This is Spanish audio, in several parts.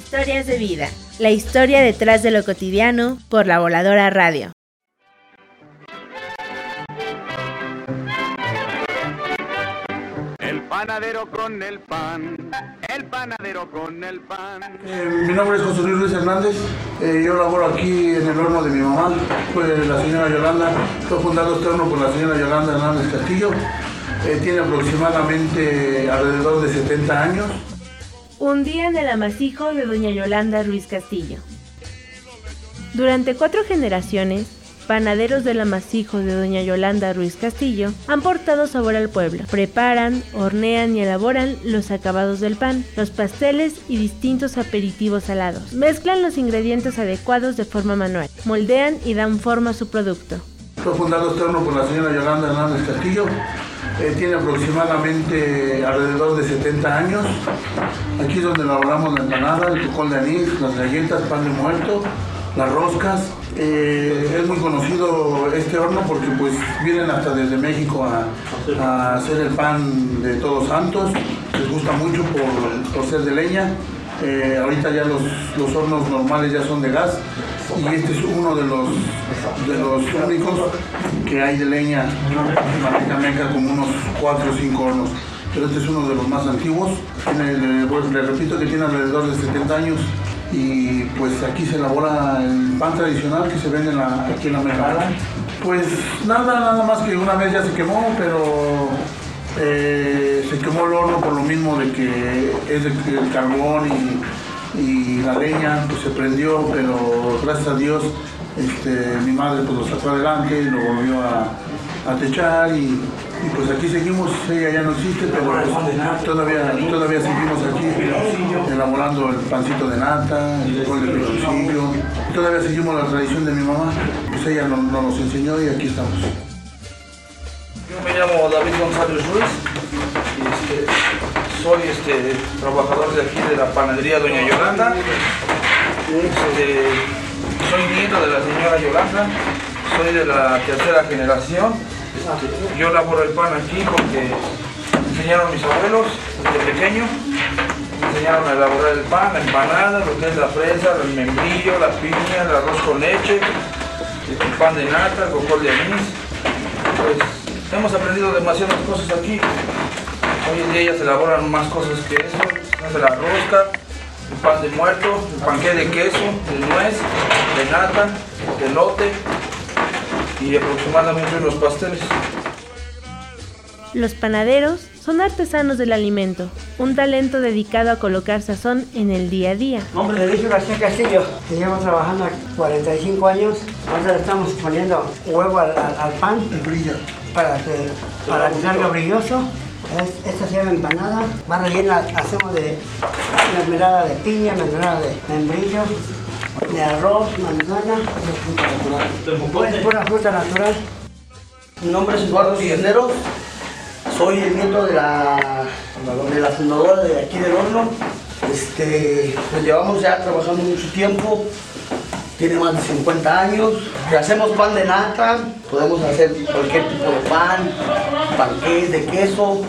Historias de vida, la historia detrás de lo cotidiano por La Voladora Radio. El panadero con el pan, el panadero con el pan. Mi nombre es José Luis Hernández, yo laboro aquí en el horno de mi mamá, fue la señora Yolanda, fue fundado este horno por la señora Yolanda Hernández Castillo, tiene aproximadamente alrededor de 70 años. Un día en el amasijo de doña Yolanda Ruiz Castillo. Durante 4 generaciones, panaderos del amasijo de doña Yolanda Ruiz Castillo han portado sabor al pueblo. Preparan, hornean y elaboran los acabados del pan, los pasteles y distintos aperitivos salados. Mezclan los ingredientes adecuados de forma manual, moldean y dan forma a su producto. Fue fundado este horno por la señora Yolanda Hernández Castillo. Tiene aproximadamente alrededor de 70 años. Aquí es donde elaboramos la empanada, el cocol de anís, las galletas, pan de muerto, las roscas. Es muy conocido este horno porque pues vienen hasta desde México a hacer el pan de Todos Santos. Les gusta mucho por ser de leña. Ahorita ya los hornos normales ya son de gas y este es uno de los únicos que hay de leña en Meca, como unos 4 o 5 hornos, pero este es uno de los más antiguos. Le repito que tiene alrededor de 70 años y pues aquí se elabora el pan tradicional que se vende aquí en la Meca. Pues nada más que una vez ya se quemó, pero se quemó el horno por lo mismo de que es el carbón y la leña, pues se prendió, pero gracias a Dios mi madre pues lo sacó adelante y lo volvió a techar y pues aquí seguimos. Ella ya no existe, pero pues todavía seguimos aquí elaborando el pancito de nata, el col de piloncillo. Todavía seguimos la tradición de mi mamá, pues ella nos enseñó y aquí estamos. Yo me llamo David González Ruiz y soy trabajador de aquí de la panadería Doña Yolanda. Soy nieto de la señora Yolanda, soy de la 3ª generación. Yo elaboro el pan aquí porque me enseñaron mis abuelos desde pequeño. Me enseñaron a elaborar el pan, la empanada, lo que es la fresa, el membrillo, la piña, el arroz con leche, el pan de nata, el cocol de anís. Pues hemos aprendido demasiadas cosas aquí. Hoy en día ya se elaboran más cosas que eso. Se hace la rosca, el pan de muerto, el panqué de queso, de nuez, de nata, de elote y aproximadamente unos pasteles. Los panaderos son artesanos del alimento, un talento dedicado a colocar sazón en el día a día. Nombre de Luis García Castillo, que llevo trabajando aquí 45 años. Ahora le estamos poniendo huevo al pan para que salga brilloso. Esta se llama empanada, va rellena, hacemos de mermelada de piña, mermelada de membrillo, de arroz, manzana, pura fruta natural. Mi nombre es Eduardo Cisneros, soy el nieto de la fundadora de aquí del horno. Pues llevamos ya trabajando mucho tiempo, tiene más de 50 años. Hacemos pan de nata, podemos hacer cualquier tipo de pan, panqués de queso,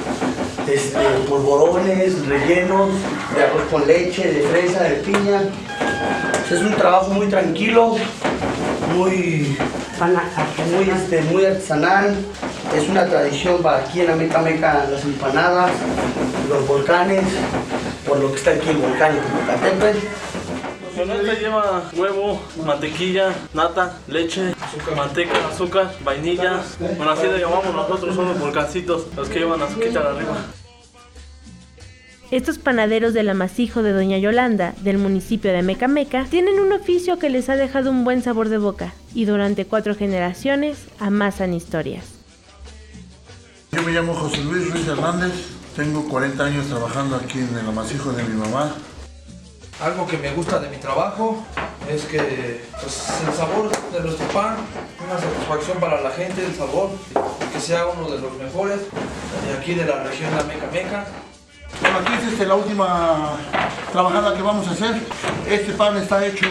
polvorones, rellenos, de arroz con leche, de fresa, de piña. Es un trabajo muy tranquilo, muy artesanal. Es una tradición para aquí en la Meca, las empanadas, los volcanes, por lo que está aquí el volcán de Popocatépetl. Esta lleva huevo, mantequilla, nata, leche, manteca, azúcar, vainilla. Bueno, así le llamamos nosotros, son los volcancitos, los que llevan azuquita arriba. Estos panaderos del amasijo de doña Yolanda, del municipio de Meca, tienen un oficio que les ha dejado un buen sabor de boca y durante 4 generaciones amasan historias. Yo me llamo José Luis Hernández, tengo 40 años trabajando aquí en el amasijo de mi mamá. Algo que me gusta de mi trabajo es que pues, el sabor de nuestro pan, una satisfacción para la gente, el sabor, que sea uno de los mejores de aquí de la región de la Meca. Bueno, aquí es la última trabajada que vamos a hacer. Este pan está hecho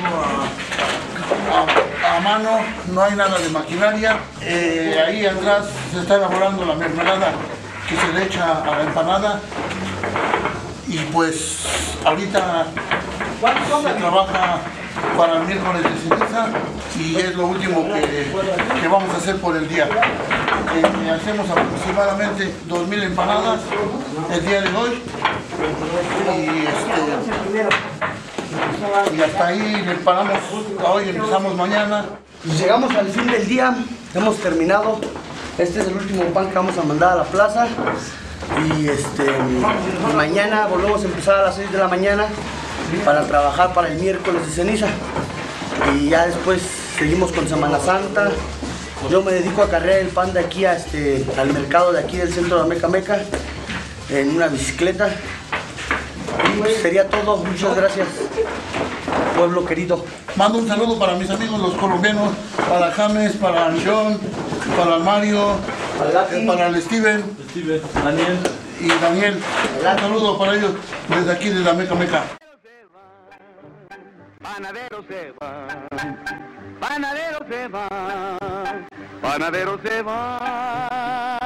a mano, no hay nada de maquinaria. Ahí atrás se está elaborando la mermelada que se le echa a la empanada. Y pues ahorita se trabaja para el miércoles de ceniza y es lo último que vamos a hacer por el día. Hacemos aproximadamente 2000 empanadas el día de hoy y hasta ahí le paramos. Hoy empezamos mañana. Pues llegamos al fin del día, hemos terminado. Este es el último pan que vamos a mandar a la plaza y mañana volvemos a empezar a las 6 de la mañana para trabajar para el miércoles de ceniza y ya después seguimos con Semana Santa. Yo me dedico a cargar el pan de aquí al mercado de aquí del centro de Amecameca en una bicicleta y pues sería todo. Muchas gracias, pueblo querido. Mando un saludo para mis amigos los colombianos, para James, para John, para Mario, para el Steven, Daniel y Daniel. Un saludo para ellos desde aquí, desde Amecameca. Panadero se va, panadero se va, panadero se va.